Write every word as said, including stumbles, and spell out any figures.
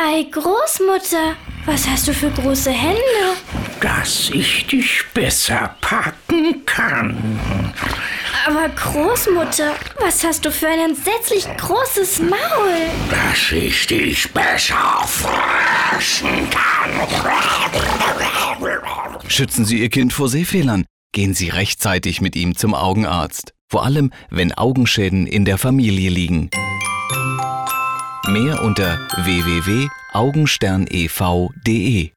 Ei, Großmutter, was hast du für große Hände? Dass ich dich besser packen kann. Aber Großmutter, was hast du für ein entsetzlich großes Maul? Dass ich dich besser fressen kann. Schützen Sie Ihr Kind vor Sehfehlern. Gehen Sie rechtzeitig mit ihm zum Augenarzt. Vor allem, wenn Augenschäden in der Familie liegen. Mehr unter w w w punkt augensternev punkt de